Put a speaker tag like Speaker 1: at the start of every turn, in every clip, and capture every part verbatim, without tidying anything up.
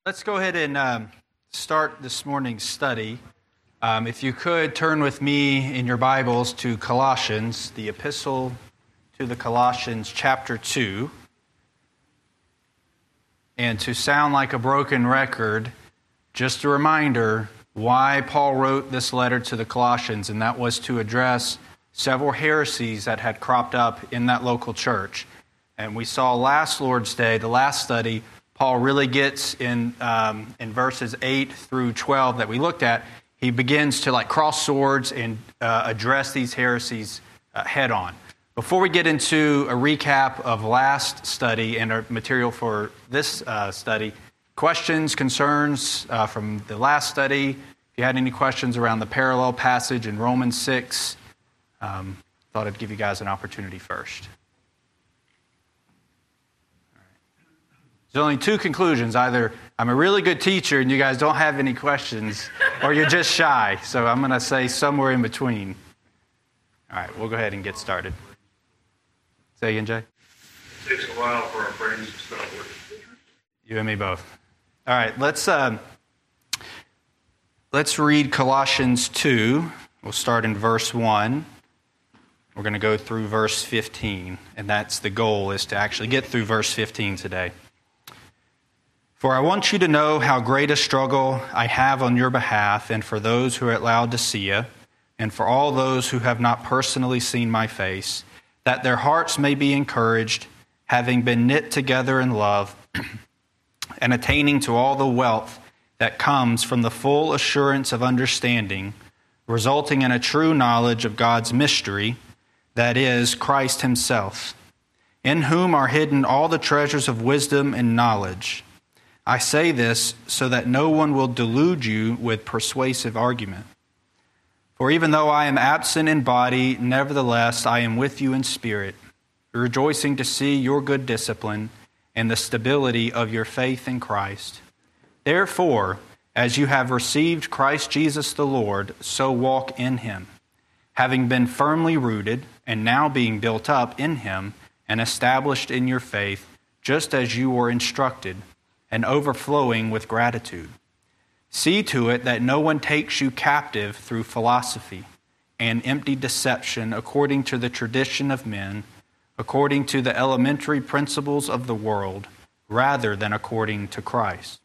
Speaker 1: Let's go ahead and um, start this morning's study. Um, if you could, turn with me in your Bibles to Colossians, the epistle to the Colossians, chapter two. And to sound like a broken record, just a reminder why Paul wrote this letter to the Colossians, and that was to address several heresies that had cropped up in that local church. And we saw last Lord's Day, the last study, Paul really gets in um, in verses eight through twelve that we looked at. He begins to like cross swords and uh, address these heresies uh, head on. Before we get into a recap of last study and our material for this uh, study, questions, concerns uh, from the last study. If you had any questions around the parallel passage in Romans six, um, thought I'd give you guys an opportunity first. There's only two conclusions. Either I'm a really good teacher and you guys don't have any questions, or you're just shy. So I'm going to say somewhere in between. All right, we'll go ahead and get started. Say again, Jay?
Speaker 2: It takes a while for our brains to start working.
Speaker 1: You and me both. All right, let's, um, let's read Colossians two. We'll start in verse one. We're going to go through verse fifteen, and that's the goal, is to actually get through verse fifteen today. For I want you to know how great a struggle I have on your behalf, and for those who are at Laodicea, and for all those who have not personally seen my face, that their hearts may be encouraged, having been knit together in love, and attaining to all the wealth that comes from the full assurance of understanding, resulting in a true knowledge of God's mystery, that is, Christ himself, in whom are hidden all the treasures of wisdom and knowledge. I say this so that no one will delude you with persuasive argument. For even though I am absent in body, nevertheless I am with you in spirit, rejoicing to see your good discipline and the stability of your faith in Christ. Therefore, as you have received Christ Jesus the Lord, so walk in him, having been firmly rooted and now being built up in him and established in your faith, just as you were instructed, and overflowing with gratitude. See to it that no one takes you captive through philosophy and empty deception according to the tradition of men, according to the elementary principles of the world, rather than according to Christ.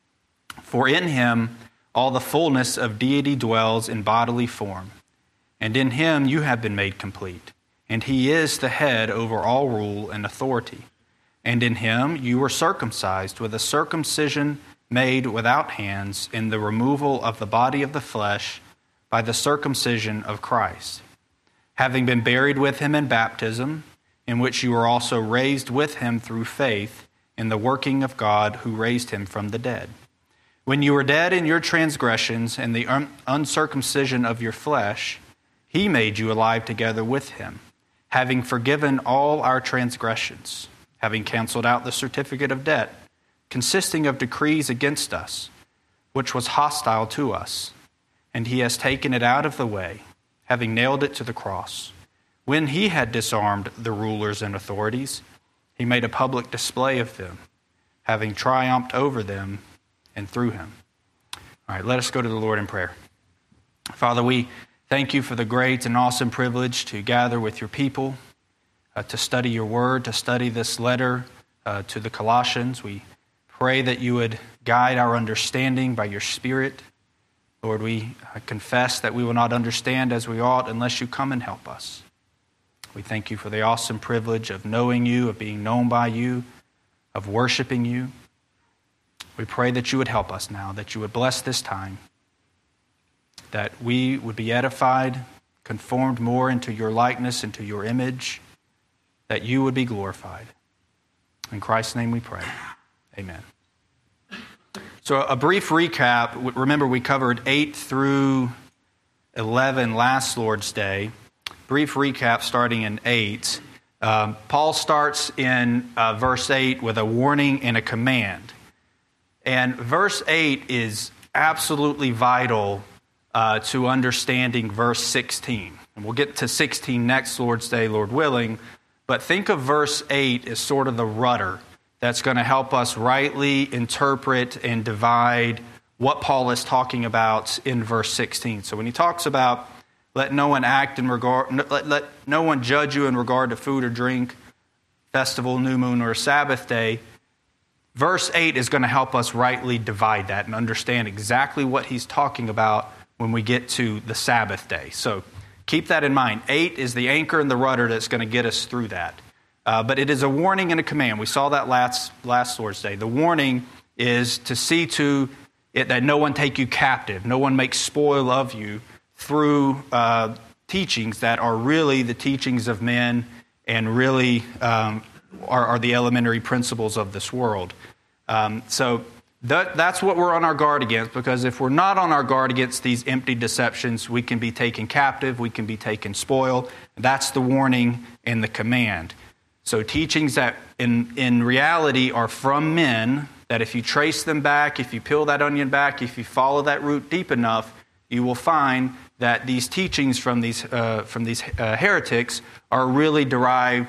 Speaker 1: For in him all the fullness of deity dwells in bodily form, and in him you have been made complete, and he is the head over all rule and authority. And in him you were circumcised with a circumcision made without hands in the removal of the body of the flesh by the circumcision of Christ, having been buried with him in baptism, in which you were also raised with him through faith in the working of God who raised him from the dead. When you were dead in your transgressions and the un- uncircumcision of your flesh, he made you alive together with him, having forgiven all our transgressions, having canceled out the certificate of debt, consisting of decrees against us, which was hostile to us, and he has taken it out of the way, having nailed it to the cross. When he had disarmed the rulers and authorities, he made a public display of them, having triumphed over them and through him. All right, let us go to the Lord in prayer. Father, we thank you for the great and awesome privilege to gather with your people, Uh, to study your word, to study this letter uh, to the Colossians. We pray that you would guide our understanding by your Spirit. Lord, we uh, confess that we will not understand as we ought unless you come and help us. We thank you for the awesome privilege of knowing you, of being known by you, of worshiping you. We pray that you would help us now, that you would bless this time, that we would be edified, conformed more into your likeness, into your image, that you would be glorified. In Christ's name we pray. Amen. So a brief recap. Remember, we covered eight through eleven last Lord's Day. Brief recap starting in eight. Um, Paul starts in uh, verse eight with a warning and a command. And verse eight is absolutely vital uh, to understanding verse sixteen. And we'll get to sixteen next Lord's Day, Lord willing. But think of verse eight as sort of the rudder that's going to help us rightly interpret and divide what Paul is talking about in verse sixteen. So when he talks about let no one act in regard, let, let no one judge you in regard to food or drink, festival, new moon, or Sabbath day, verse eight is going to help us rightly divide that and understand exactly what he's talking about when we get to the Sabbath day. So keep that in mind. Eight is the anchor and the rudder that's going to get us through that. Uh, but it is a warning and a command. We saw that last, last Lord's Day. The warning is to see to it that no one take you captive, no one make spoil of you through uh, teachings that are really the teachings of men and really um, are, are the elementary principles of this world. Um, so that, that's what we're on our guard against, because if we're not on our guard against these empty deceptions, we can be taken captive, we can be taken spoil. That's the warning and the command. So teachings that in, in reality are from men, that if you trace them back, if you peel that onion back, if you follow that root deep enough, you will find that these teachings from these uh, from these uh, heretics are really derived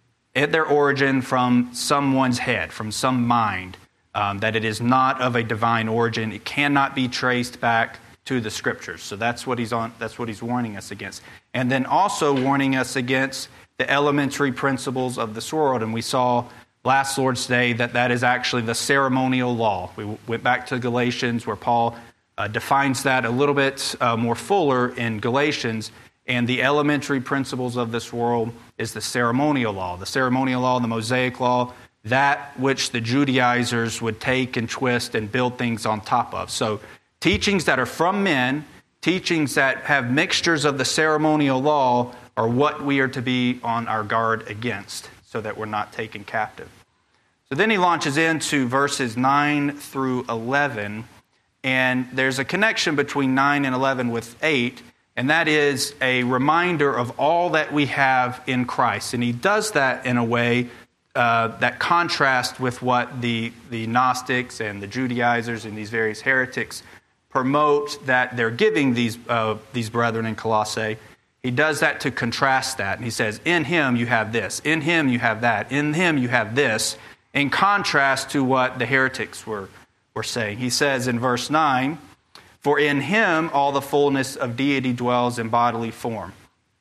Speaker 1: at their origin from someone's head, from some mind, um, that it is not of a divine origin. It cannot be traced back to the Scriptures. So that's what he's on. That's what he's warning us against, and then also warning us against the elementary principles of this world. And we saw last Lord's Day that that is actually the ceremonial law. We went back to Galatians where Paul uh, defines that a little bit uh, more fuller in Galatians. And the elementary principles of this world is the ceremonial law. The ceremonial law, the Mosaic law, that which the Judaizers would take and twist and build things on top of. So teachings that are from men, teachings that have mixtures of the ceremonial law are what we are to be on our guard against, so that we're not taken captive. So then he launches into verses nine through eleven, and there's a connection between nine and eleven with eight, and that is a reminder of all that we have in Christ. And he does that in a way uh, that contrasts with what the, the Gnostics and the Judaizers and these various heretics promote that they're giving these, uh, these brethren in Colossae. He does that to contrast that. And he says, in him you have this, in him you have that, in him you have this, in contrast to what the heretics were, were saying. He says in verse nine, for in him all the fullness of deity dwells in bodily form.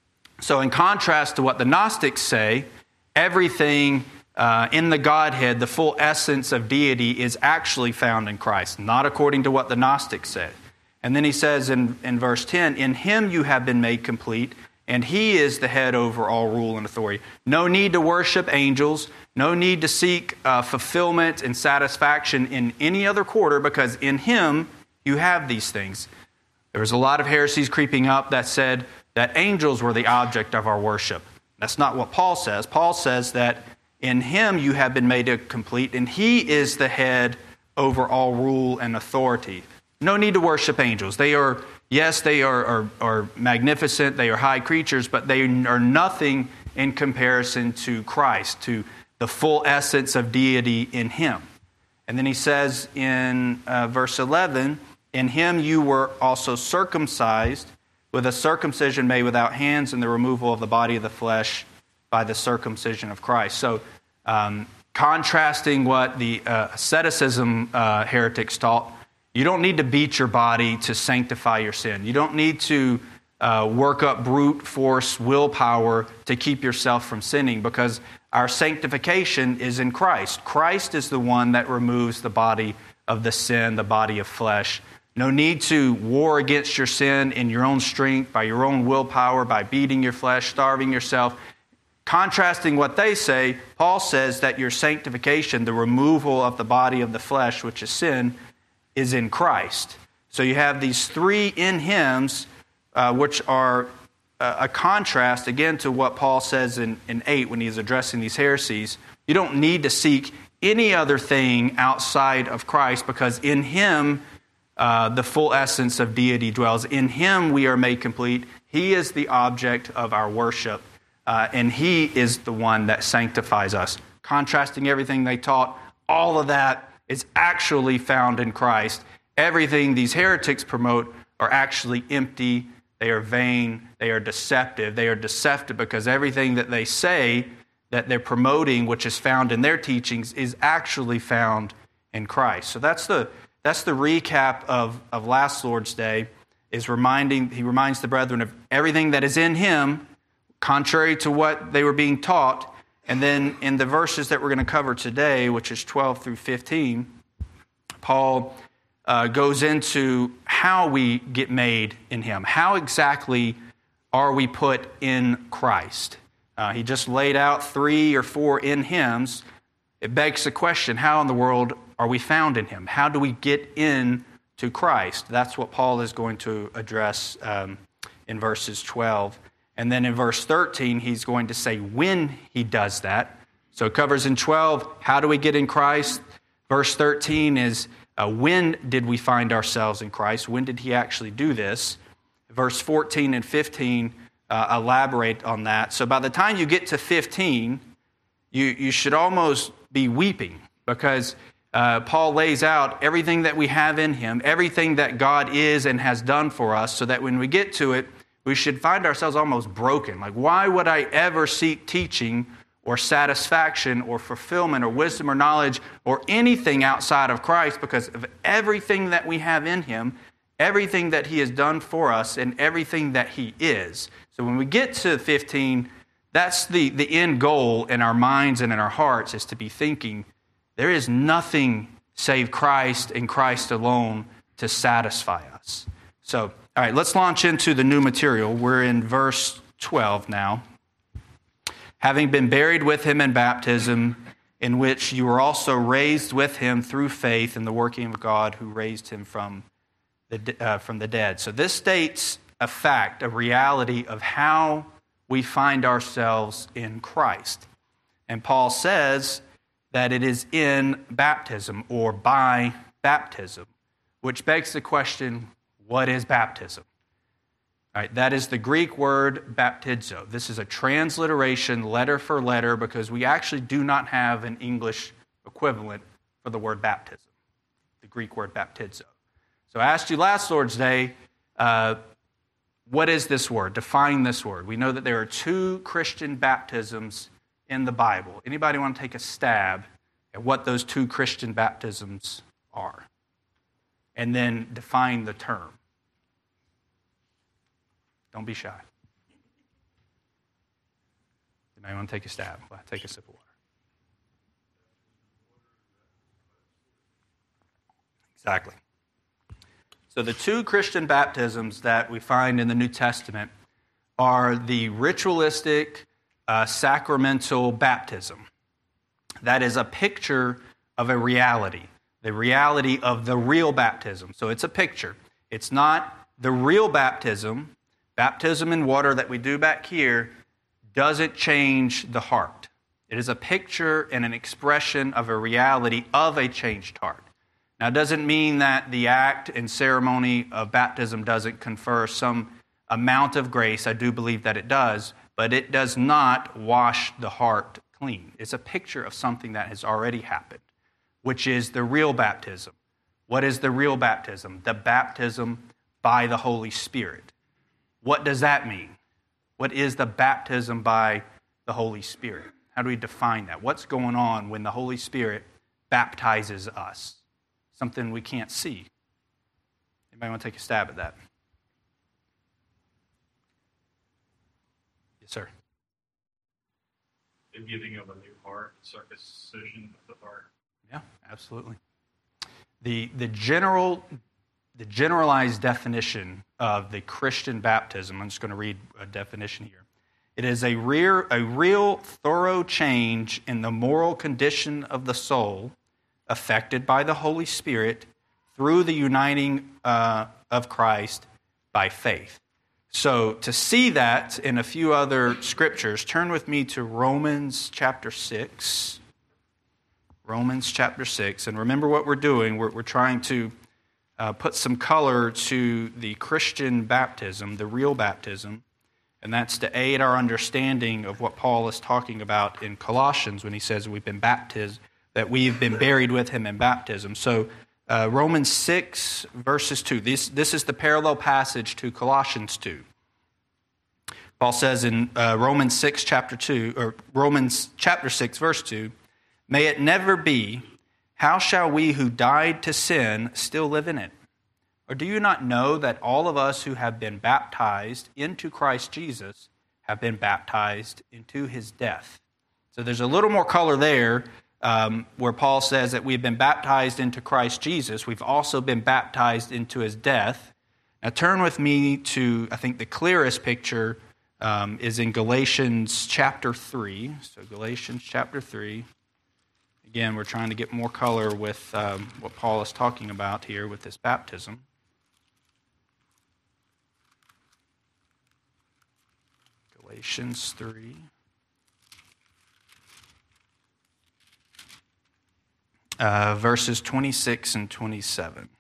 Speaker 1: So in contrast to what the Gnostics say, everything uh, in the Godhead, the full essence of deity, is actually found in Christ, not according to what the Gnostics said. And then he says in, in verse ten, in him you have been made complete, and he is the head over all rule and authority. No need to worship angels, no need to seek uh, fulfillment and satisfaction in any other quarter, because in him you have these things. There was a lot of heresies creeping up that said that angels were the object of our worship. That's not what Paul says. Paul says that in him you have been made complete, and he is the head over all rule and authority. No need to worship angels. They are, yes, they are, are, are magnificent, they are high creatures, but they are nothing in comparison to Christ, to the full essence of deity in him. And then he says in uh, verse eleven, in him you were also circumcised with a circumcision made without hands and the removal of the body of the flesh by the circumcision of Christ. So um, contrasting what the uh, asceticism uh, heretics taught, you don't need to beat your body to sanctify your sin. You don't need to uh, work up brute force willpower to keep yourself from sinning, because our sanctification is in Christ. Christ is the one that removes the body of the sin, the body of flesh. No need to war against your sin in your own strength, by your own willpower, by beating your flesh, starving yourself. Contrasting what they say, Paul says that your sanctification, the removal of the body of the flesh, which is sin, is in Christ. So you have these three in hymns, uh, which are uh, a contrast, again, to what Paul says in, in eight when he's addressing these heresies. You don't need to seek any other thing outside of Christ, because in him uh, the full essence of deity dwells. In him we are made complete. He is the object of our worship, uh, and he is the one that sanctifies us. Contrasting everything they taught, all of that is actually found in Christ. Everything these heretics promote are actually empty, they are vain, they are deceptive. They are deceptive because everything that they say that they're promoting, which is found in their teachings, is actually found in Christ. So that's the that's the recap of, of last Lord's Day, is reminding, he reminds the brethren of everything that is in him, contrary to what they were being taught. And then in the verses that we're going to cover today, which is twelve through fifteen, Paul uh, goes into how we get made in him. How exactly are we put in Christ? Uh, he just laid out three or four in hymns. It begs the question, how in the world are we found in him? How do we get in to Christ? That's what Paul is going to address um, in verses twelve. And then in verse thirteen, he's going to say when he does that. So it covers in twelve, how do we get in Christ? Verse thirteen is, uh, when did we find ourselves in Christ? When did he actually do this? Verse fourteen and fifteen uh, elaborate on that. So by the time you get to fifteen, you, you should almost be weeping, because uh, Paul lays out everything that we have in him, everything that God is and has done for us, so that when we get to it, we should find ourselves almost broken. Like, why would I ever seek teaching or satisfaction or fulfillment or wisdom or knowledge or anything outside of Christ, because of everything that we have in him, everything that he has done for us, and everything that he is. So when we get to fifteen, that's the, the end goal in our minds and in our hearts, is to be thinking, there is nothing save Christ and Christ alone to satisfy us. So, all right, let's launch into the new material. We're in verse twelve now. Having been buried with him in baptism, in which you were also raised with him through faith in the working of God who raised him from the, uh, from the dead. So this states a fact, a reality of how we find ourselves in Christ. And Paul says that it is in baptism or by baptism, which begs the question, what is baptism? All right, that is the Greek word baptizo. This is a transliteration letter for letter, because we actually do not have an English equivalent for the word baptism, the Greek word baptizo. So I asked you last Lord's Day, uh, what is this word? Define this word. We know that there are two Christian baptisms in the Bible. Anybody want to take a stab at what those two Christian baptisms are? And then define the term. Don't be shy. Anybody want to take a stab? Well, take a sip of water. Exactly. So the two Christian baptisms that we find in the New Testament are the ritualistic uh, sacramental baptism. That is a picture of a reality, the reality of the real baptism. So it's a picture. It's not the real baptism. Baptism in water that we do back here doesn't change the heart. It is a picture and an expression of a reality of a changed heart. Now, it doesn't mean that the act and ceremony of baptism doesn't confer some amount of grace. I do believe that it does, but it does not wash the heart clean. It's a picture of something that has already happened, which is the real baptism. What is the real baptism? The baptism by the Holy Spirit. What does that mean? What is the baptism by the Holy Spirit? How do we define that? What's going on when the Holy Spirit baptizes us? Something we can't see. Anybody want to take a stab at that? Yes, sir.
Speaker 2: The giving of a new heart, circumcision of the heart.
Speaker 1: Yeah, absolutely. The the general the generalized definition of the Christian baptism, I'm just going to read a definition here. It is a real, a real thorough change in the moral condition of the soul affected by the Holy Spirit through the uniting uh, of Christ by faith. So to see that in a few other scriptures, turn with me to Romans chapter six. Romans chapter six. And remember what we're doing. We're, we're trying to uh, put some color to the Christian baptism, the real baptism. And that's to aid our understanding of what Paul is talking about in Colossians when he says we've been baptized, that we've been buried with him in baptism. So uh, Romans six, verses two. This, this is the parallel passage to Colossians two. Paul says in uh, Romans six, chapter two, or Romans chapter six, verse two, "May it never be, how shall we who died to sin still live in it? Or do you not know that all of us who have been baptized into Christ Jesus have been baptized into his death?" So there's a little more color there um, where Paul says that we've been baptized into Christ Jesus. We've also been baptized into his death. Now turn with me to, I think the clearest picture um, is in Galatians chapter three. So Galatians chapter three. Again, we're trying to get more color with um, what Paul is talking about here with this baptism. Galatians three. Uh, verses twenty-six and twenty-seven.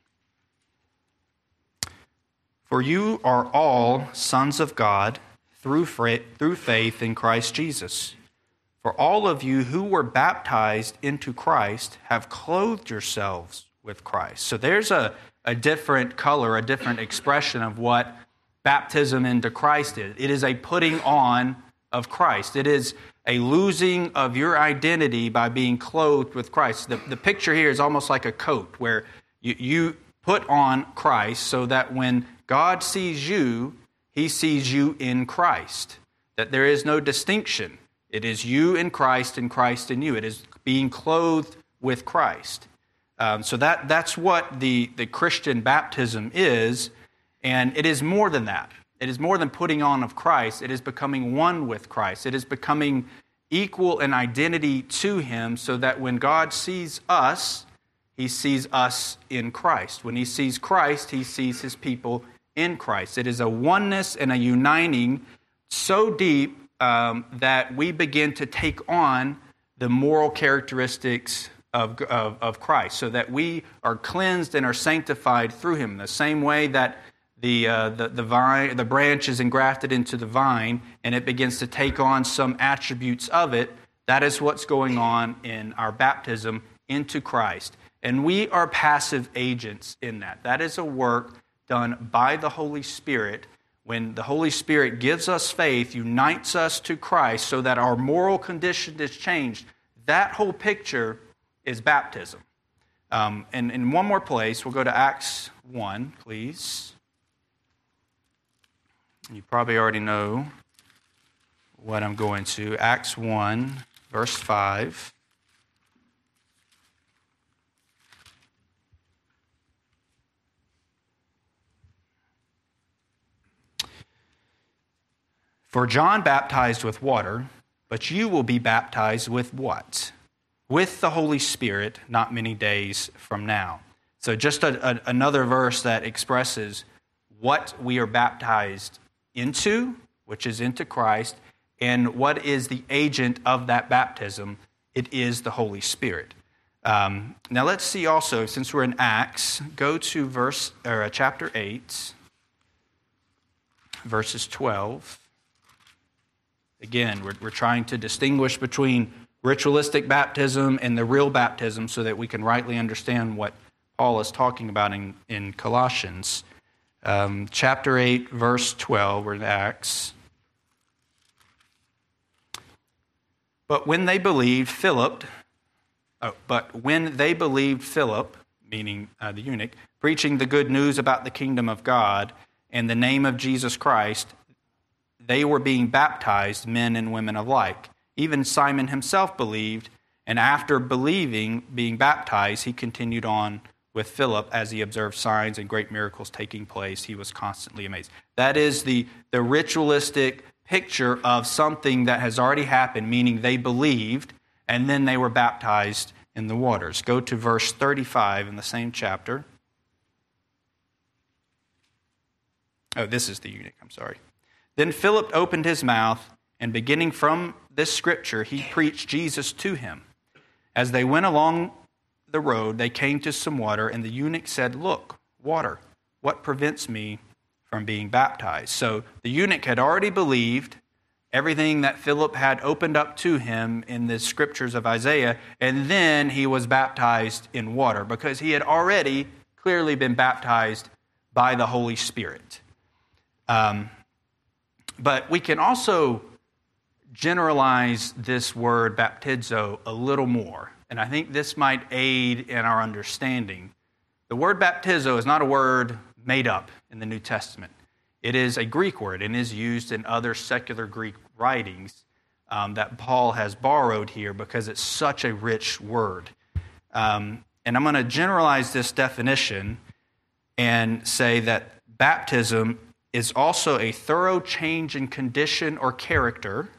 Speaker 1: "For you are all sons of God through through faith in Christ Jesus. For all of you who were baptized into Christ have clothed yourselves with Christ." So there's a, a different color, a different expression of what baptism into Christ is. It is a putting on of Christ. It is a losing of your identity by being clothed with Christ. The, the picture here is almost like a coat where you, you put on Christ so that when God sees you, he sees you in Christ. That there is no distinction. It is you in Christ and Christ in you. It is being clothed with Christ. Um, so that that's what the, the Christian baptism is, and it is more than that. It is more than putting on of Christ. It is becoming one with Christ. It is becoming equal in identity to him so that when God sees us, he sees us in Christ. When he sees Christ, he sees his people in Christ. It is a oneness and a uniting so deep um, that we begin to take on the moral characteristics of, of, of Christ so that we are cleansed and are sanctified through him. The same way that The, uh, the the vine, the branch is engrafted into the vine, and it begins to take on some attributes of it. That is what's going on in our baptism into Christ. And we are passive agents in that. That is a work done by the Holy Spirit. When the Holy Spirit gives us faith, unites us to Christ so that our moral condition is changed, that whole picture is baptism. Um, and in one more place, we'll go to Acts one, please. You probably already know what I'm going to. Acts one, verse five. "For John baptized with water, but you will be baptized with what? With the Holy Spirit not many days from now." So just a, a, another verse that expresses what we are baptized into, which is into Christ, and what is the agent of that baptism? It is the Holy Spirit. Um, now let's see also, since we're in Acts, go to verse or uh, chapter eight, verses twelve. Again, we're, we're trying to distinguish between ritualistic baptism and the real baptism so that we can rightly understand what Paul is talking about in, in Colossians. Um, chapter eight, verse twelve, we're in Acts. But when they believed Philip, oh, but when they believed Philip, meaning uh, the eunuch, preaching the good news about the kingdom of God and the name of Jesus Christ, they were being baptized, men and women alike. Even Simon himself believed, and after believing, being baptized, he continued on with Philip as he observed signs and great miracles taking place. He was constantly amazed. That is the, the ritualistic picture of something that has already happened, meaning they believed, and then they were baptized in the waters. Go to verse thirty-five in the same chapter. Oh, this is the eunuch, I'm sorry. "Then Philip opened his mouth, and beginning from this scripture, he preached Jesus to him. As they went along the road, they came to some water, and the eunuch said, 'Look, water, what prevents me from being baptized?'" So the eunuch had already believed everything that Philip had opened up to him in the scriptures of Isaiah, and then he was baptized in water because he had already clearly been baptized by the Holy Spirit. Um, But we can also generalize this word baptizo a little more, and I think this might aid in our understanding. The word baptizo is not a word made up in the New Testament. It is a Greek word and is used in other secular Greek writings um, that Paul has borrowed here because it's such a rich word. Um, and I'm going to generalize this definition and say that baptism is also a thorough change in condition or character,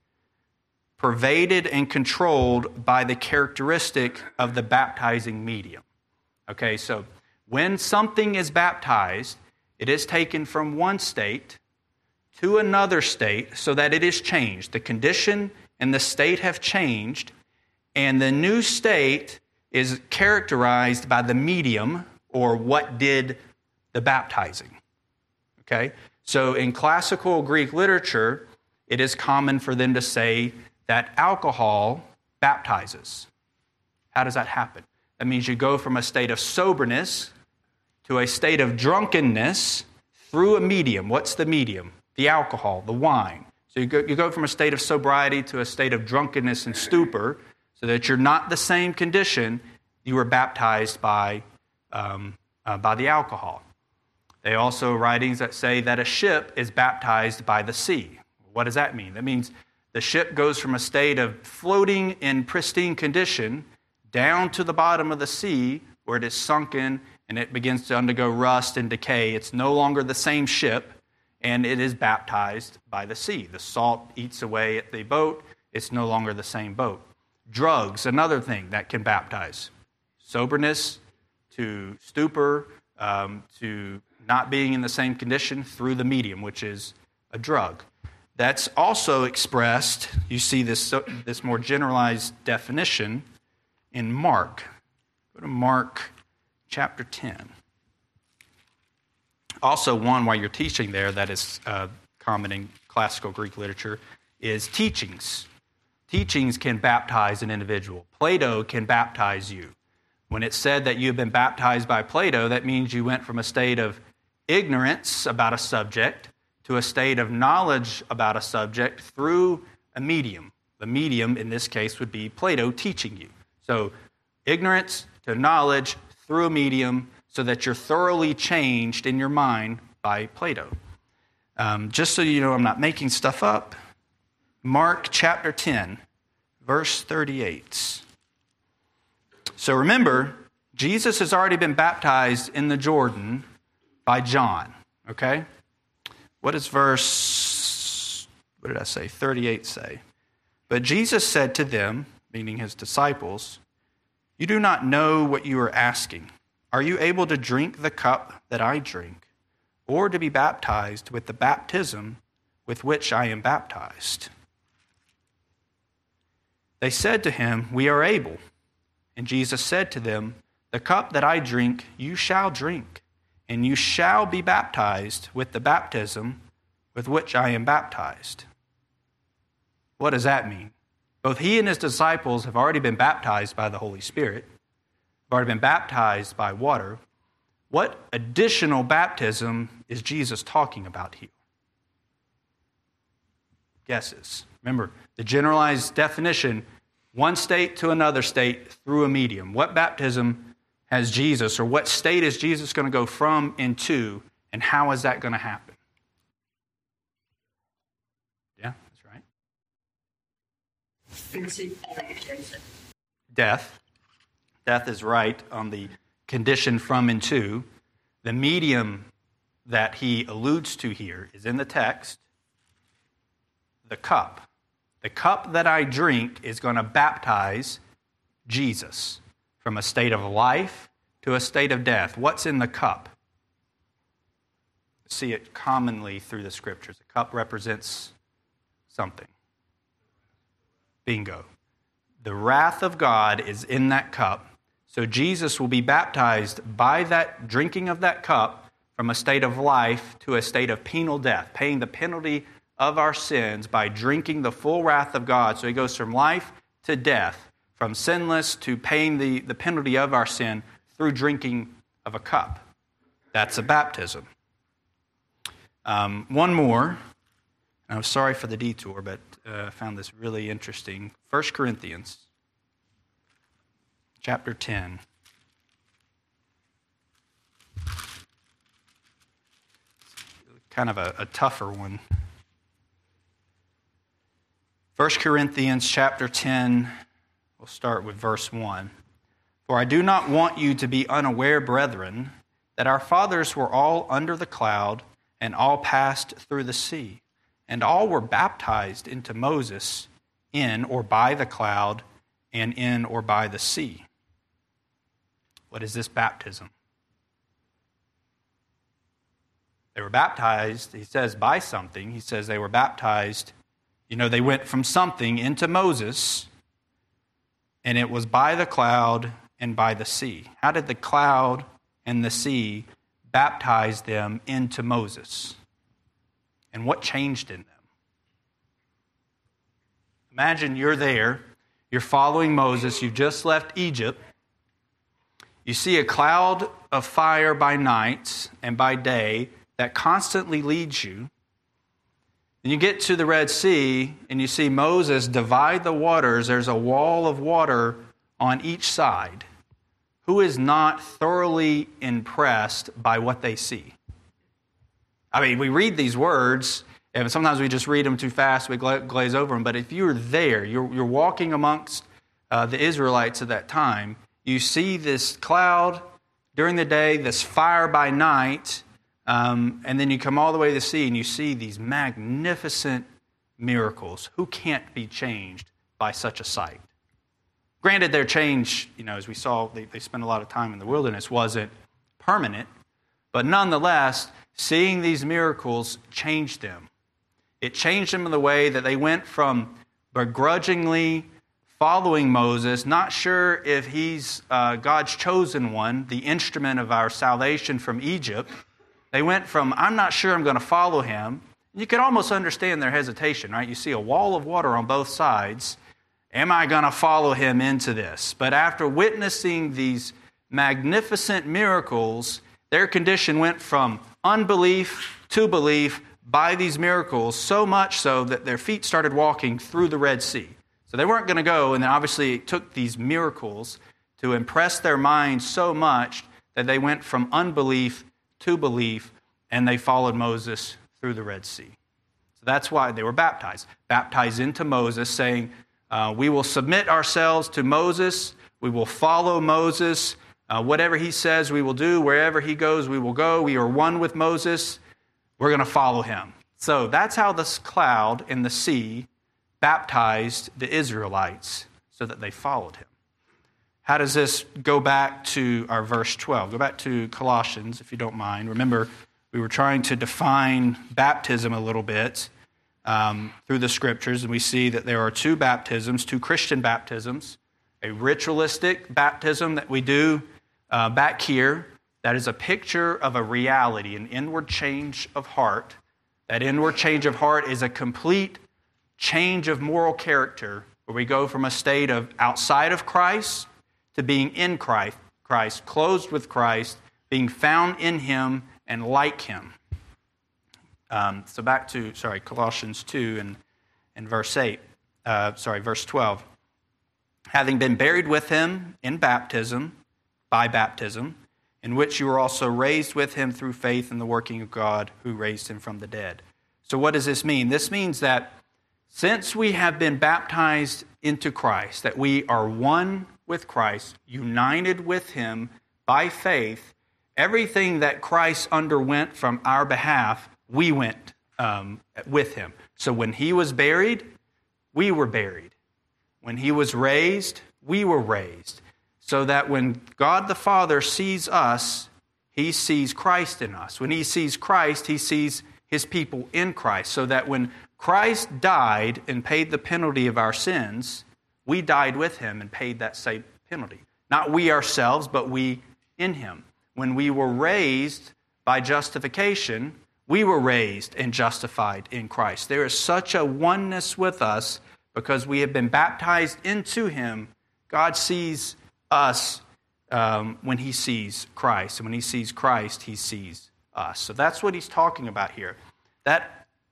Speaker 1: pervaded and controlled by the characteristic of the baptizing medium. Okay, so when something is baptized, it is taken from one state to another state so that it is changed. The condition and the state have changed, and the new state is characterized by the medium, or what did the baptizing. Okay? So in classical Greek literature, it is common for them to say that alcohol baptizes. How does that happen? That means you go from a state of soberness to a state of drunkenness through a medium. What's the medium? The alcohol, the wine. So you go, you go from a state of sobriety to a state of drunkenness and stupor, so that you're not the same condition. You were baptized by, um, uh, by the alcohol. They also writings that say that a ship is baptized by the sea. What does that mean? That means the ship goes from a state of floating in pristine condition down to the bottom of the sea where it is sunken and it begins to undergo rust and decay. It's no longer the same ship, and it is baptized by the sea. The salt eats away at the boat. It's no longer the same boat. Drugs, another thing that can baptize. Soberness to stupor, um, to not being in the same condition through the medium, which is a drug. That's also expressed, you see this, this more generalized definition in Mark. Go to Mark chapter ten. Also, one, while you're teaching there, that is uh, common in classical Greek literature, is teachings. Teachings can baptize an individual. Plato can baptize you. When it's said that you've been baptized by Plato, that means you went from a state of ignorance about a subject to a state of knowledge about a subject through a medium. The medium, in this case, would be Plato teaching you. So, ignorance to knowledge through a medium so that you're thoroughly changed in your mind by Plato. Um, just so you know I'm not making stuff up, Mark chapter ten, verse thirty-eight. So remember, Jesus has already been baptized in the Jordan by John, okay? What does verse, what did I say, thirty-eight say? But Jesus said to them, meaning his disciples, "You do not know what you are asking. Are you able to drink the cup that I drink, or to be baptized with the baptism with which I am baptized?" They said to him, "We are able." And Jesus said to them, "The cup that I drink, you shall drink, and you shall be baptized with the baptism with which I am baptized." What does that mean? Both he and his disciples have already been baptized by the Holy Spirit, have already been baptized by water. What additional baptism is Jesus talking about here? Guesses. Remember, the generalized definition, one state to another state through a medium. What baptism has Jesus, or what state is Jesus going to go from and to, and how is that going to happen? Yeah, that's right. Death. Death is right on the condition from and to. The medium that he alludes to here is in the text, the cup. The cup that I drink is going to baptize Jesus from a state of life to a state of death. What's in the cup? See it commonly through the scriptures. The cup represents something. Bingo. The wrath of God is in that cup. So Jesus will be baptized by that drinking of that cup from a state of life to a state of penal death, paying the penalty of our sins by drinking the full wrath of God. So he goes from life to death, from sinless to paying the, the penalty of our sin through drinking of a cup. That's a baptism. Um, one more. I'm sorry for the detour, but uh, I found this really interesting. First Corinthians chapter ten. Kind of a, a tougher one. First Corinthians chapter ten, we'll start with verse one. For I do not want you to be unaware, brethren, that our fathers were all under the cloud, and all passed through the sea, and all were baptized into Moses in or by the cloud, and in or by the sea. What is this baptism? They were baptized, he says, by something. He says they were baptized. You know, they went from something into Moses, and it was by the cloud and by the sea. How did the cloud and the sea baptize them into Moses? And what changed in them? Imagine you're there, you're following Moses, you've just left Egypt. You see a cloud of fire by night and by day that constantly leads you. And you get to the Red Sea and you see Moses divide the waters. There's a wall of water on each side. Who is not thoroughly impressed by what they see? I mean, we read these words, and sometimes we just read them too fast, we glaze over them. But if you're there, you're, you're walking amongst uh, the Israelites at that time, you see this cloud during the day, this fire by night, Um, and then you come all the way to the sea and you see these magnificent miracles. Who can't be changed by such a sight? Granted, their change, you know, as we saw, they, they spent a lot of time in the wilderness, wasn't permanent. But nonetheless, seeing these miracles changed them. It changed them in the way that they went from begrudgingly following Moses, not sure if he's uh, God's chosen one, the instrument of our salvation from Egypt. They went from, I'm not sure I'm going to follow him. You can almost understand their hesitation, right? You see a wall of water on both sides. Am I going to follow him into this? But after witnessing these magnificent miracles, their condition went from unbelief to belief by these miracles, so much so that their feet started walking through the Red Sea. So they weren't going to go, and then obviously it took these miracles to impress their minds so much that they went from unbelief to belief, and they followed Moses through the Red Sea. So that's why they were baptized. Baptized into Moses, saying, uh, we will submit ourselves to Moses, we will follow Moses, uh, whatever he says we will do, wherever he goes we will go, we are one with Moses, we're going to follow him. So that's how this cloud and the sea baptized the Israelites, so that they followed him. How does this go back to our verse twelve? Go back to Colossians, if you don't mind. Remember, we were trying to define baptism a little bit um, through the Scriptures, and we see that there are two baptisms, two Christian baptisms. A ritualistic baptism that we do uh, back here, that is a picture of a reality, an inward change of heart. That inward change of heart is a complete change of moral character, where we go from a state of outside of Christ to being in Christ, Christ, clothed with Christ, being found in him and like him. Um, so back to, sorry, Colossians two and, and verse eight, uh, sorry, verse twelve. Having been buried with him in baptism, by baptism, in which you were also raised with him through faith in the working of God who raised him from the dead. So what does this mean? This means that since we have been baptized into Christ, that we are one with Christ, united with him by faith, everything that Christ underwent from our behalf, we went um, with him. So when he was buried, we were buried. When he was raised, we were raised. So that when God the Father sees us, he sees Christ in us. When he sees Christ, he sees his people in Christ. So that when Christ died and paid the penalty of our sins, we died with him and paid that same penalty. Not we ourselves, but we in him. When we were raised by justification, we were raised and justified in Christ. There is such a oneness with us because we have been baptized into him. God sees us um, when he sees Christ. And when he sees Christ, he sees us. So that's what he's talking about here. That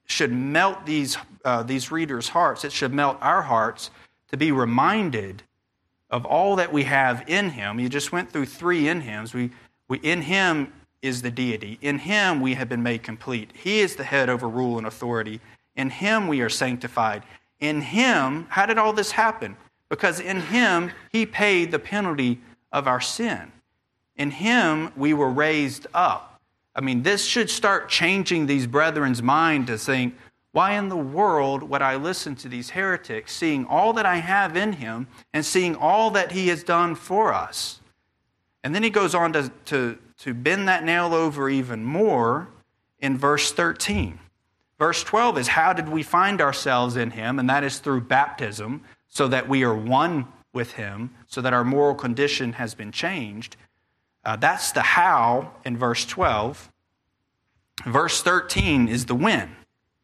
Speaker 1: should melt these, uh, these readers' hearts. It should melt our hearts to be reminded of all that we have in him. You just went through three in hims. We, we, in him is the deity. In him we have been made complete. He is the head over rule and authority. In him we are sanctified. In him, how did all this happen? Because in him he paid the penalty of our sin. In him we were raised up. I mean, this should start changing these brethren's mind to think, why in the world would I listen to these heretics, seeing all that I have in him and seeing all that he has done for us? And then he goes on to, to, to bend that nail over even more in verse thirteen. Verse twelve is, how did we find ourselves in him? And that is through baptism, so that we are one with him, so that our moral condition has been changed. Uh, that's the how in verse twelve. Verse thirteen is the when.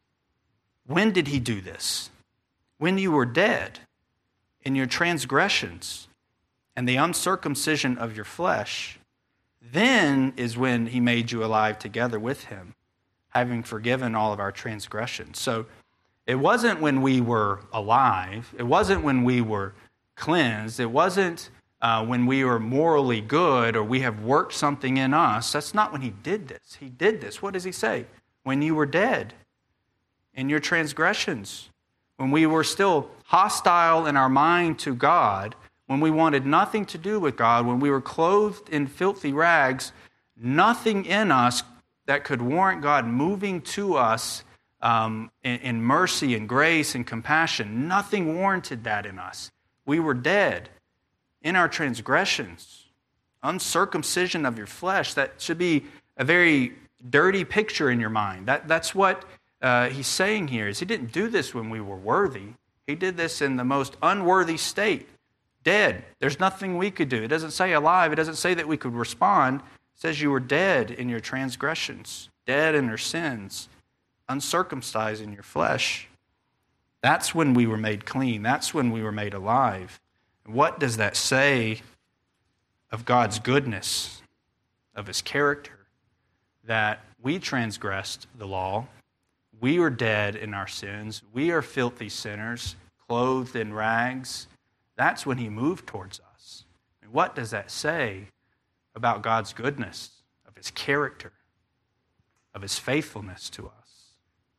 Speaker 1: When did he do this? When you were dead in your transgressions and the uncircumcision of your flesh, then is when he made you alive together with him, having forgiven all of our transgressions. So it wasn't when we were alive. It wasn't when we were cleansed. It wasn't uh, when we were morally good or we have worked something in us. That's not when he did this. He did this. What does he say? When you were dead in your transgressions, when we were still hostile in our mind to God, when we wanted nothing to do with God, when we were clothed in filthy rags, nothing in us that could warrant God moving to us um, in, in mercy and grace and compassion, nothing warranted that in us. We were dead in our transgressions, uncircumcision of your flesh. That should be a very dirty picture in your mind. That, that's what Uh, he's saying here is he didn't do this when we were worthy. He did this in the most unworthy state, dead. There's nothing we could do. It doesn't say alive. It doesn't say that we could respond. It says you were dead in your transgressions, dead in your sins, uncircumcised in your flesh. That's when we were made clean. That's when we were made alive. What does that say of God's goodness, of his character? That we transgressed the law. We were dead in our sins. We are filthy sinners, clothed in rags. That's when he moved towards us. And what does that say about God's goodness, of his character, of his faithfulness to us?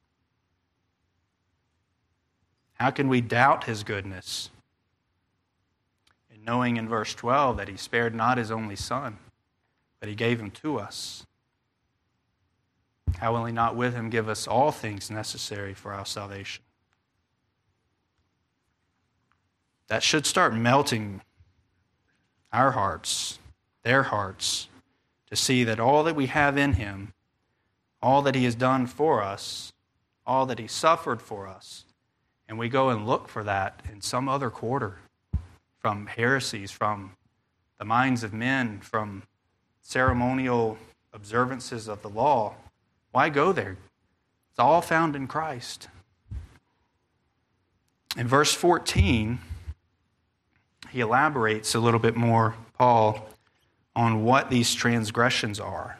Speaker 1: How can we doubt his goodness? And knowing in verse twelve that he spared not his only son, but he gave him to us. How will he not with him give us all things necessary for our salvation? That should start melting our hearts, their hearts, to see that all that we have in him, all that he has done for us, all that he suffered for us, and we go and look for that in some other quarter, from heresies, from the minds of men, from ceremonial observances of the law. Why go there? It's all found in Christ. In verse fourteen, he elaborates a little bit more, Paul, on what these transgressions are.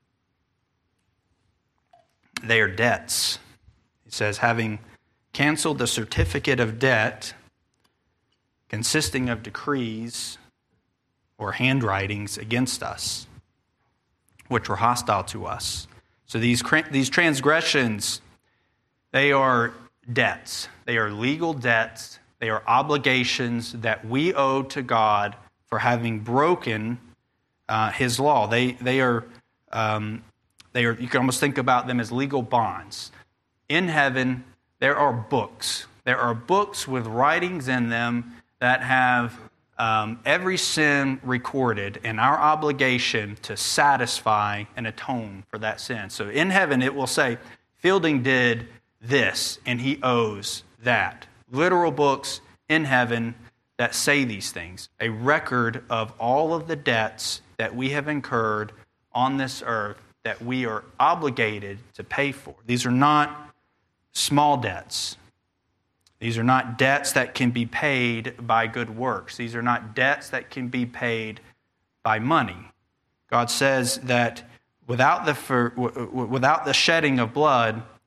Speaker 1: They are debts. He says, having canceled the certificate of debt consisting of decrees or handwritings against us, which were hostile to us. So these, these transgressions, they are debts. They are legal debts. They are obligations that we owe to God for having broken uh, his law. They, they, are, um, they are, you can almost think about them as legal bonds. In heaven, there are books. There are books with writings in them that have Um, every sin recorded and our obligation to satisfy and atone for that sin. So in heaven it will say, Fielding did this and he owes that. Literal books in heaven that say these things. A record of all of the debts that we have incurred on this earth that we are obligated to pay for. These are not small debts. These are not debts that can be paid by good works. These are not debts that can be paid by money. God says that without the for, without the shedding of blood,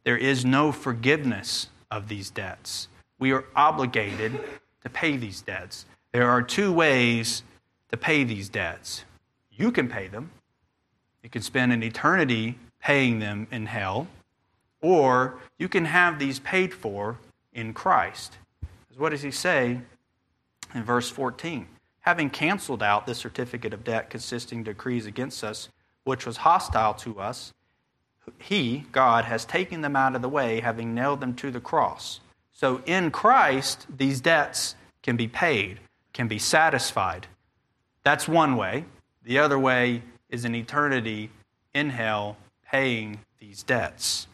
Speaker 1: there is no forgiveness of these debts. We are obligated to pay these debts. There are two ways to pay these debts. You can pay them. You can spend an eternity paying them in hell, or you can have these paid for in Christ. What does he say in verse fourteen? Having canceled out the certificate of debt consisting of decrees against us, which was hostile to us, he, God, has taken them out of the way, having nailed them to the cross. So in Christ, these debts can be paid, can be satisfied. That's one way. The other way is an eternity in hell paying these debts.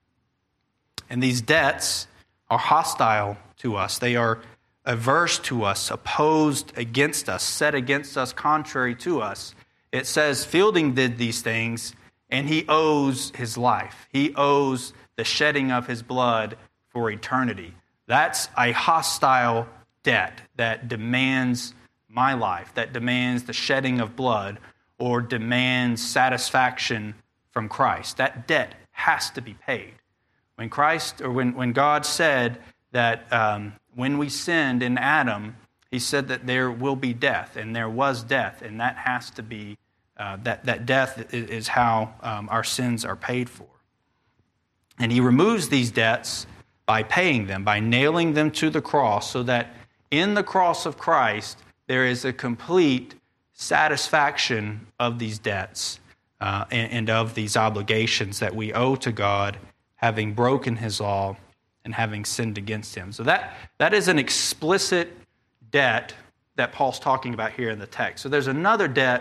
Speaker 1: And these debts are hostile to us. They are averse to us, opposed against us, set against us, contrary to us. It says Fielding did these things, and he owes his life. He owes the shedding of his blood for eternity. That's a hostile debt that demands my life, that demands the shedding of blood, or demands satisfaction from Christ. That debt has to be paid. When Christ, or when, when God said that um, when we sinned in Adam, he said that there will be death, and there was death, and that has to be, uh, that, that death is, is how um, our sins are paid for. And he removes these debts by paying them, by nailing them to the cross, so that in the cross of Christ, there is a complete satisfaction of these debts uh, and, and of these obligations that we owe to God, having broken his law and having sinned against him. So that, that is an explicit debt that Paul's talking about here in the text. So there's another debt,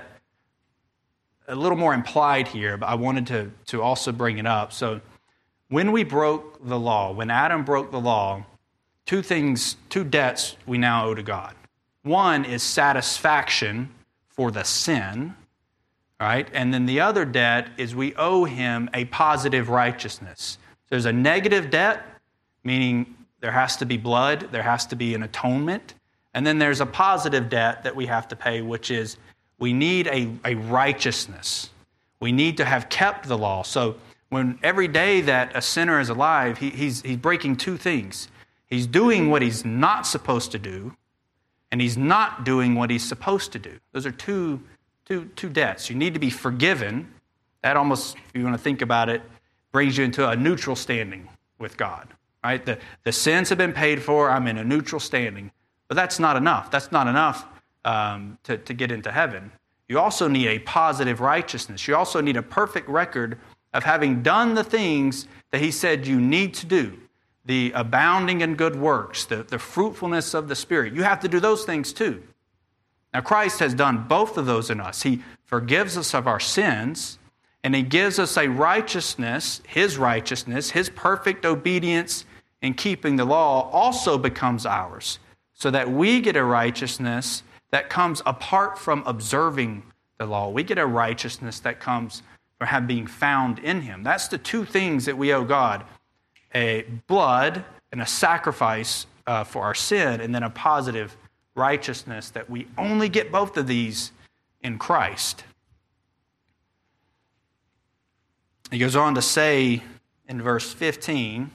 Speaker 1: a little more implied here, but I wanted to, to also bring it up. So when we broke the law, when Adam broke the law, two things, two debts we now owe to God. One is satisfaction for the sin, right? And then the other debt is we owe him a positive righteousness. So there's a negative debt, meaning there has to be blood, there has to be an atonement. And then there's a positive debt that we have to pay, which is we need a, a righteousness. We need to have kept the law. So when every day that a sinner is alive, he, he's, he's breaking two things. He's doing what he's not supposed to do, and he's not doing what he's supposed to do. Those are two, two, two debts. You need to be forgiven. That almost, if you want to think about it, brings you into a neutral standing with God. Right? The, the sins have been paid for. I'm in a neutral standing. But that's not enough. That's not enough um, to, to get into heaven. You also need a positive righteousness. You also need a perfect record of having done the things that he said you need to do. The abounding in good works, the, the fruitfulness of the Spirit. You have to do those things too. Now, Christ has done both of those in us. He forgives us of our sins, and he gives us a righteousness, his righteousness, his perfect obedience in keeping the law also becomes ours, so that we get a righteousness that comes apart from observing the law. We get a righteousness that comes from being found in him. That's the two things that we owe God. A blood and a sacrifice uh, for our sin, and then a positive righteousness that we only get both of these in Christ. He goes on to say in verse fifteen,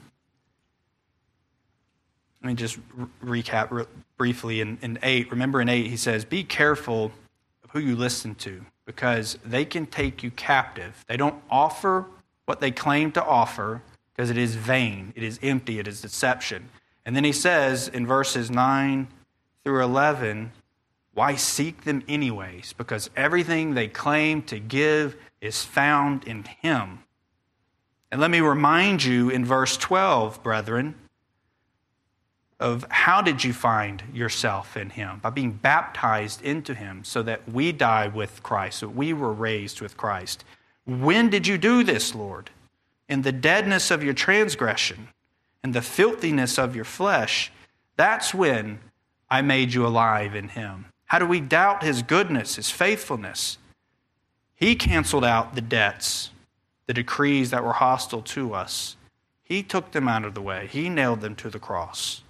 Speaker 1: let me just re- recap re- briefly in, in eight. Remember in eight, he says, be careful of who you listen to, because they can take you captive. They don't offer what they claim to offer, because it is vain, it is empty, it is deception. And then he says in verses nine through eleven, why seek them anyways? Because everything they claim to give is found in him. And let me remind you in verse twelve, brethren, of how did you find yourself in him? By being baptized into him, so that we died with Christ, so we were raised with Christ. When did you do this, Lord? In the deadness of your transgression, and the filthiness of your flesh. That's when I made you alive in him. How do we doubt his goodness, his faithfulness? He canceled out the debts, the decrees that were hostile to us. He took them out of the way. He nailed them to the cross.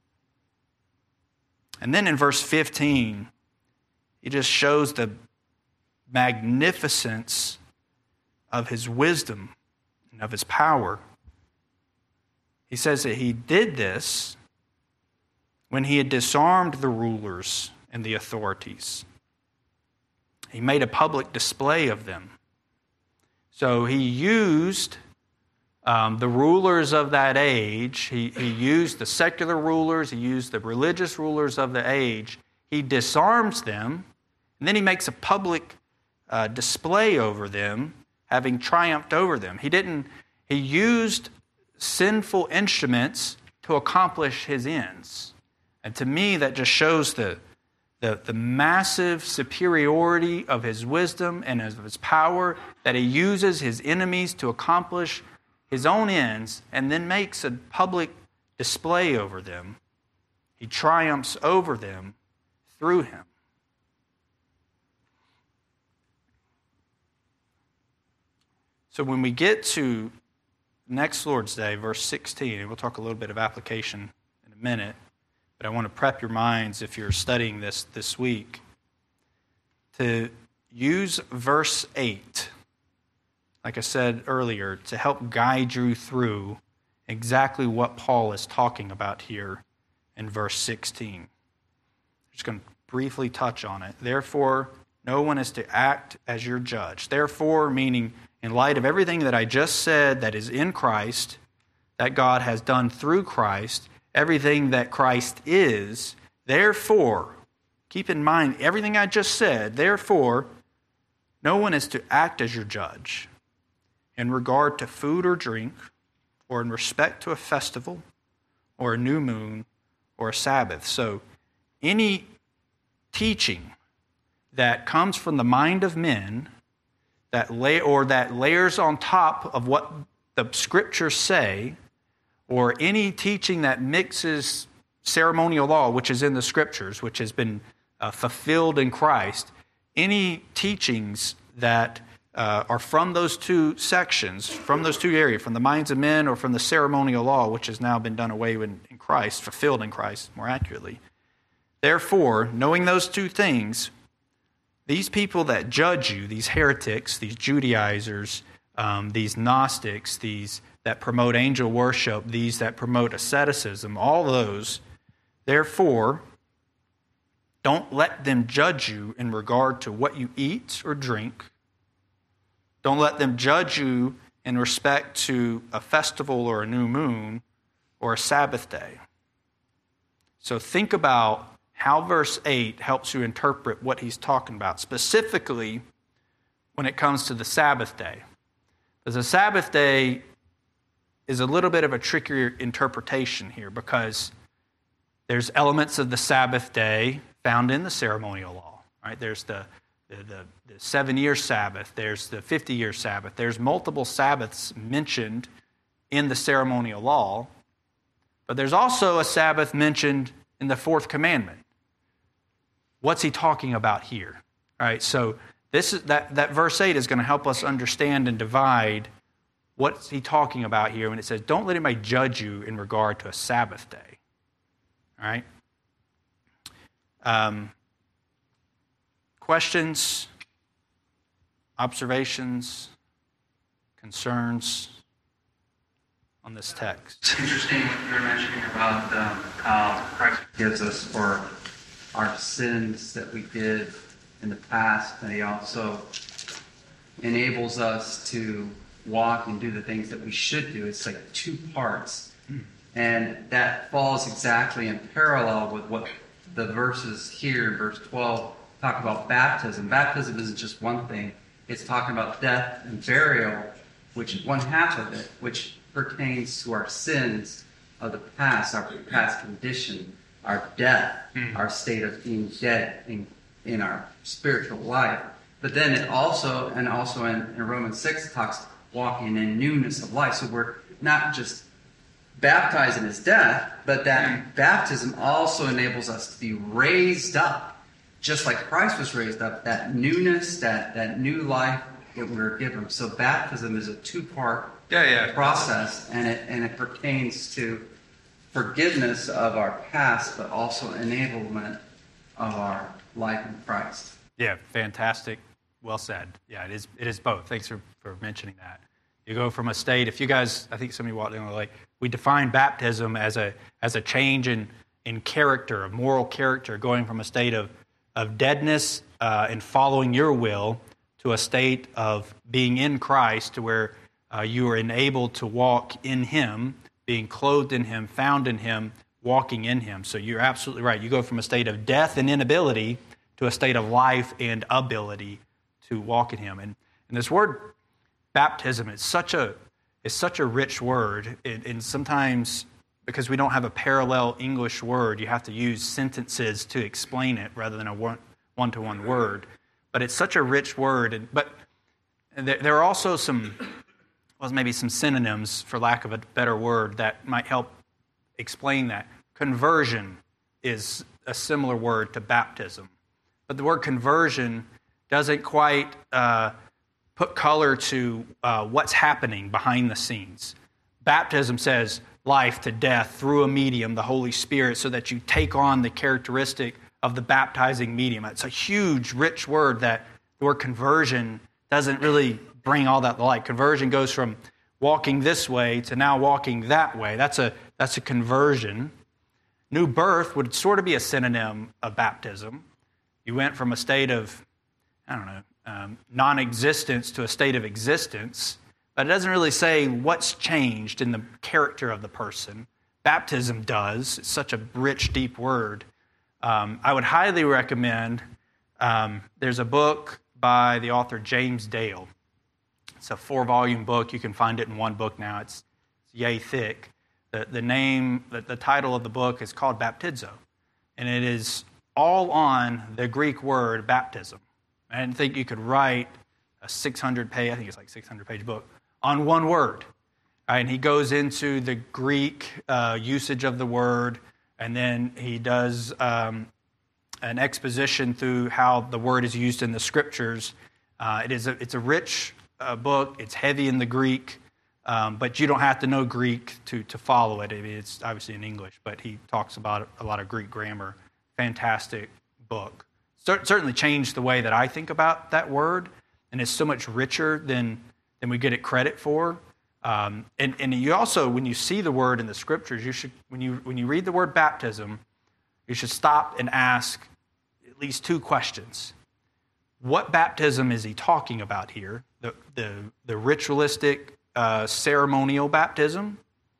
Speaker 1: And then in verse fifteen, he just shows the magnificence of his wisdom and of his power. He says that he did this when he had disarmed the rulers and the authorities. He made a public display of them. So he used um, the rulers of that age. He, he used the secular rulers. He used the religious rulers of the age. He disarms them, and then he makes a public uh, display over them, having triumphed over them. He didn't. He used sinful instruments to accomplish his ends. And to me, that just shows the, the, the massive superiority of his wisdom and of his power, that he uses his enemies to accomplish his own ends and then makes a public display over them. He triumphs over them through him. So when we get to next Lord's Day, verse sixteen, and we'll talk a little bit of application in a minute, but I want to prep your minds if you're studying this this week to use verse eight, like I said earlier, to help guide you through exactly what Paul is talking about here in verse sixteen. I'm just going to briefly touch on it. Therefore, no one is to act as your judge. Therefore, meaning in light of everything that I just said that is in Christ, that God has done through Christ, everything that Christ is, therefore, keep in mind everything I just said, therefore, no one is to act as your judge in regard to food or drink, or in respect to a festival, or a new moon, or a Sabbath. So, any teaching that comes from the mind of men, that lay or that layers on top of what the Scriptures say, or any teaching that mixes ceremonial law, which is in the Scriptures, which has been uh, fulfilled in Christ, any teachings that uh, are from those two sections, from those two areas, from the minds of men or from the ceremonial law, which has now been done away with in Christ, fulfilled in Christ more accurately. Therefore, knowing those two things, these people that judge you, these heretics, these Judaizers, um, these Gnostics, these that promote angel worship, these that promote asceticism, all those, therefore, don't let them judge you in regard to what you eat or drink. Don't let them judge you in respect to a festival or a new moon or a Sabbath day. So think about how verse eight helps you interpret what he's talking about, specifically when it comes to the Sabbath day. Because the Sabbath day is a little bit of a trickier interpretation here, because there's elements of the Sabbath day found in the ceremonial law. Right? There's the, the, the, the seven-year Sabbath, there's the fifty-year Sabbath, there's multiple Sabbaths mentioned in the ceremonial law, but there's also a Sabbath mentioned in the fourth commandment. What's he talking about here? All right, so this is that, that verse eight is going to help us understand and divide what's he talking about here when it says, don't let anybody judge you in regard to a Sabbath day. All right? Um, questions, observations, concerns on this text?
Speaker 3: It's interesting what you were mentioning about um, how Christ gives us for our sins that we did in the past, and he also enables us to walk and do the things that we should do. It's like two parts. Mm. And that falls exactly in parallel with what the verses here in verse twelve talk about baptism. Baptism isn't just one thing. It's talking about death and burial, which is one half of it, which pertains to our sins of the past, our past condition, our death, mm. our state of being dead in, in our spiritual life. But then it also, and also in, in Romans six, it talks walking in newness of life. So we're not just baptized in his death, but that mm. baptism also enables us to be raised up, just like Christ was raised up, that newness, that, that new life that we were given. So baptism is a two-part
Speaker 1: yeah, yeah.
Speaker 3: process, and it and it pertains to forgiveness of our past, but also enablement of our life in Christ.
Speaker 1: Yeah, fantastic. Well said. Yeah, it is. It is both. Thanks for, for mentioning that. You go from a state, if you guys, I think some of you walked in, like, we define baptism as a as a change in, in character, of moral character, going from a state of, of deadness uh, and following your will to a state of being in Christ, to where uh, you are enabled to walk in Him, being clothed in Him, found in Him, walking in Him. So you're absolutely right. You go from a state of death and inability to a state of life and ability to walk in Him. And, and this word baptism is such a is such a rich word, and, and sometimes because we don't have a parallel English word, you have to use sentences to explain it rather than a one, one-to-one word. But it's such a rich word. And, but there, there are also some, well, maybe some synonyms, for lack of a better word, that might help explain that. Conversion is a similar word to baptism. But the word conversion doesn't quite uh, put color to uh, what's happening behind the scenes. Baptism says life to death through a medium, the Holy Spirit, so that you take on the characteristic of the baptizing medium. It's a huge, rich word that the word conversion doesn't really bring all that to light. Conversion goes from walking this way to now walking that way. That's a that's a conversion. New birth would sort of be a synonym of baptism. You went from a state of, I don't know, um, non-existence to a state of existence, but it doesn't really say what's changed in the character of the person. Baptism does. It's such a rich, deep word. Um, I would highly recommend, um, there's a book by the author James Dale. It's a four-volume book. You can find it in one book now. It's, it's yay thick. The, the name, the, the title of the book is called Baptizo, and it is all on the Greek word baptism. I didn't think you could write a six hundred page, I think it's like six hundred page book, on one word. Right, and he goes into the Greek uh, usage of the word, and then he does um, an exposition through how the word is used in the Scriptures. Uh, it is a, it's a rich uh, book. It's heavy in the Greek, um, but you don't have to know Greek to, to follow it. I mean, it's obviously in English, but he talks about a lot of Greek grammar. Fantastic book. Certainly changed the way that I think about that word, and it's so much richer than, than we get it credit for. Um, and, and you also, when you see the word in the Scriptures, you should when you when you read the word baptism, you should stop and ask at least two questions. What baptism is he talking about here? The the, the ritualistic, uh, ceremonial baptism,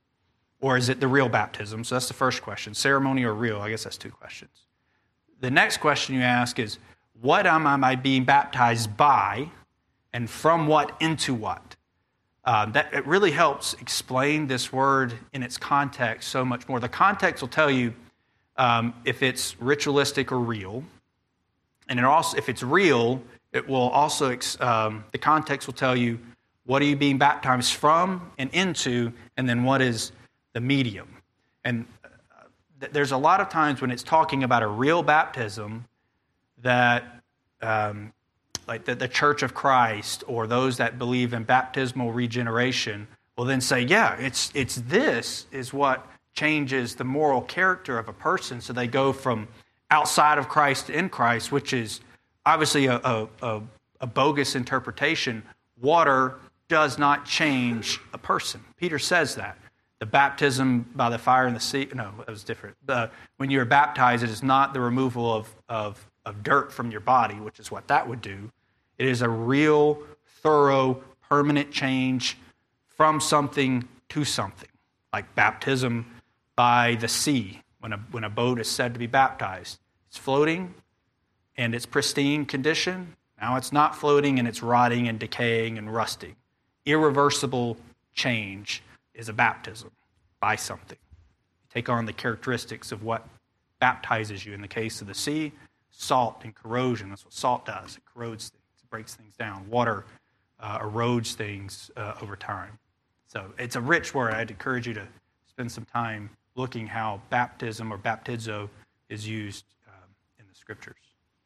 Speaker 1: or is it the real baptism? So that's the first question. Ceremony or real? I guess that's two questions. The next question you ask is, what am I being baptized by, and from what into what? Uh, that it really helps explain this word in its context so much more. The context will tell you um, if it's ritualistic or real, and it also, if it's real, it will also um, the context will tell you what are you being baptized from and into, and then what is the medium. And there's a lot of times when it's talking about a real baptism that, um, like the, the Church of Christ or those that believe in baptismal regeneration will then say, yeah, it's it's this is what changes the moral character of a person. So they go from outside of Christ to in Christ, which is obviously a, a, a, a bogus interpretation. Water does not change a person. Peter says that. The baptism by the fire in the sea, no, it was different. Uh, when you're baptized, it is not the removal of, of, of dirt from your body, which is what that would do. It is a real, thorough, permanent change from something to something, like baptism by the sea. When a, when a boat is said to be baptized, it's floating and it's pristine condition. Now it's not floating and it's rotting and decaying and rusting. Irreversible change is a baptism by something. You take on the characteristics of what baptizes you. In the case of the sea, salt and corrosion. That's what salt does. It corrodes things. It breaks things down. Water uh, erodes things uh, over time. So it's a rich word. I'd encourage you to spend some time looking how baptism or baptizo is used um, in the Scriptures.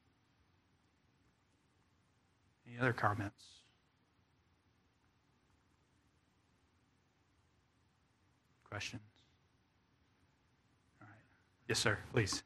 Speaker 1: Any other comments? Questions? All right. Yes, sir. Please.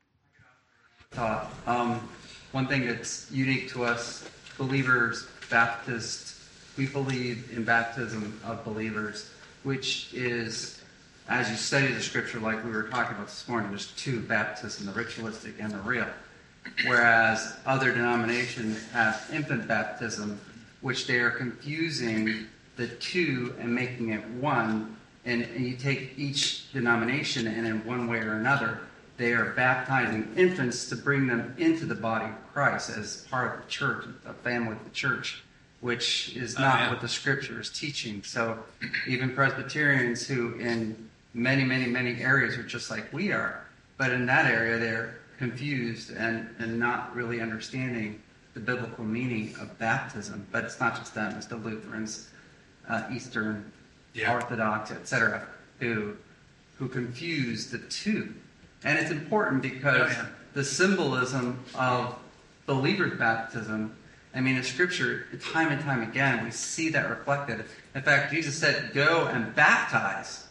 Speaker 3: Thought. Um, one thing that's unique to us believers, Baptists, we believe in baptism of believers, which is, as you study the scripture, like we were talking about this morning, there's two baptisms, the ritualistic and the real. Whereas other denominations have infant baptism, which they are confusing the two and making it one. And, and you take each denomination, and in one way or another, they are baptizing infants to bring them into the body of Christ as part of the church, a family of the church, which is not oh, yeah. what the scripture is teaching. So even Presbyterians who in many, many, many areas are just like we are, but in that area they're confused and, and not really understanding the biblical meaning of baptism. But it's not just them, it's the Lutherans, uh, Eastern, yeah. Orthodox, et cetera, who, who confuse the two. And it's important because oh, yeah. the symbolism of believer's baptism, I mean, in Scripture, time and time again, we see that reflected. In fact, Jesus said, go and baptize.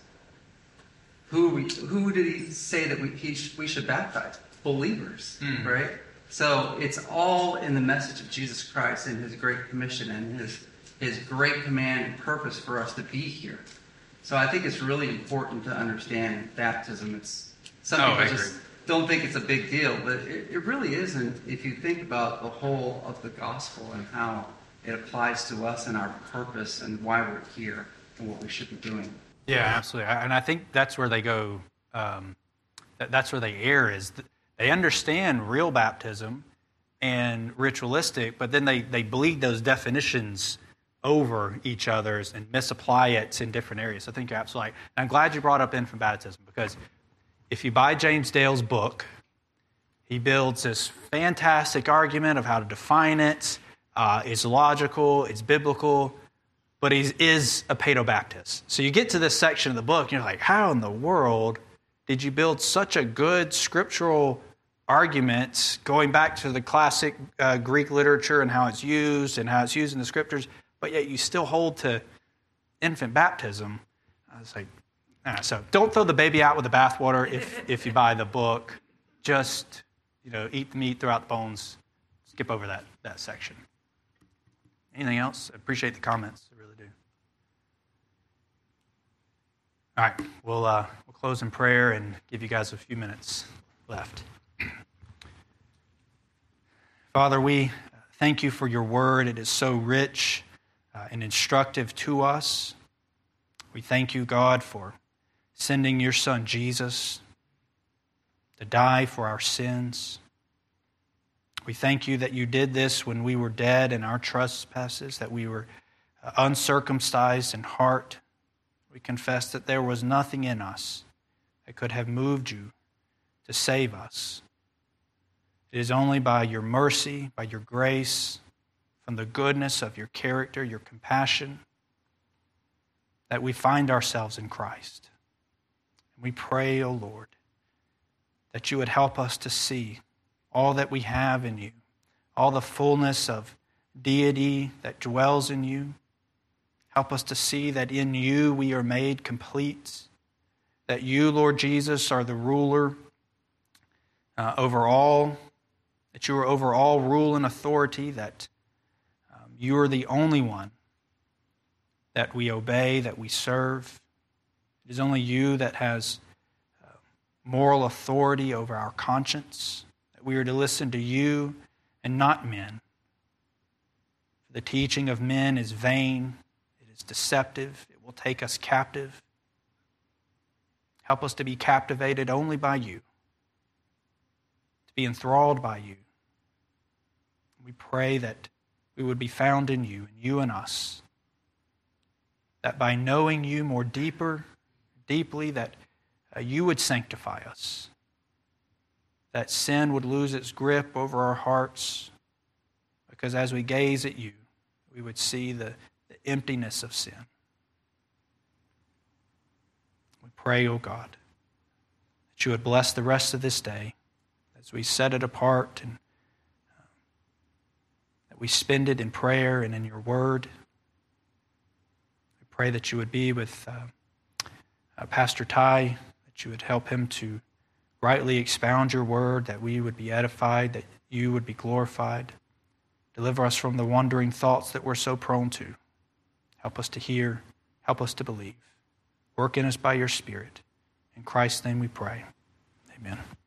Speaker 3: Who we, who did he say that we, he, we should baptize? Believers, mm. right? So it's all in the message of Jesus Christ and his great commission and his, his great command and purpose for us to be here. So I think it's really important to understand baptism. It's Some
Speaker 1: oh,
Speaker 3: people just don't think it's a big deal, but it, it really isn't if you think about the whole of the gospel and how it applies to us and our purpose and why we're here and what we should be doing.
Speaker 1: Yeah, absolutely. And I think that's where they go, um, that, that's where they err, is they understand real baptism and ritualistic, but then they, they bleed those definitions over each other's and misapply it in different areas. So I think you're absolutely right. And I'm glad you brought up infant baptism, because if you buy James Dale's book, he builds this fantastic argument of how to define it. Uh, it's logical, it's biblical, but he is a paedobaptist. So you get to this section of the book, and you're like, how in the world did you build such a good scriptural argument going back to the classic uh, Greek literature and how it's used and how it's used in the scriptures, but yet you still hold to infant baptism? I was like, ah, so don't throw the baby out with the bathwater if, if you buy the book. Just, you know, eat the meat, throw out the bones, skip over that, that section. Anything else? I appreciate the comments. I really do. All right, we'll, uh, we'll close in prayer and give you guys a few minutes left. Father, we thank you for your word. It is so rich uh, and instructive to us. We thank you, God, for sending your Son, Jesus, to die for our sins. We thank you that you did this when we were dead in our trespasses, that we were uncircumcised in heart. We confess that there was nothing in us that could have moved you to save us. It is only by your mercy, by your grace, from the goodness of your character, your compassion, that we find ourselves in Christ. And we pray, O Lord, that you would help us to see all that we have in you, all the fullness of deity that dwells in you. Help us to see that in you we are made complete, that you, Lord Jesus, are the ruler uh, over all, that you are over all rule and authority, that um, you are the only one that we obey, that we serve. It is only you that has uh, moral authority over our conscience, that we are to listen to you and not men. The teaching of men is vain, it is deceptive, it will take us captive. Help us to be captivated only by you, to be enthralled by you. We pray that we would be found in you, and you in us, that by knowing you more deeper, deeply, that uh, you would sanctify us, that sin would lose its grip over our hearts, because as we gaze at you, we would see the, the emptiness of sin. We pray, O God, that you would bless the rest of this day as we set it apart and uh, that we spend it in prayer and in your word. We pray that you would be with uh, uh, Pastor Ty, that you would help him to rightly expound your word, that we would be edified, that you would be glorified. Deliver us from the wandering thoughts that we're so prone to. Help us to hear. Help us to believe. Work in us by your Spirit. In Christ's name we pray. Amen.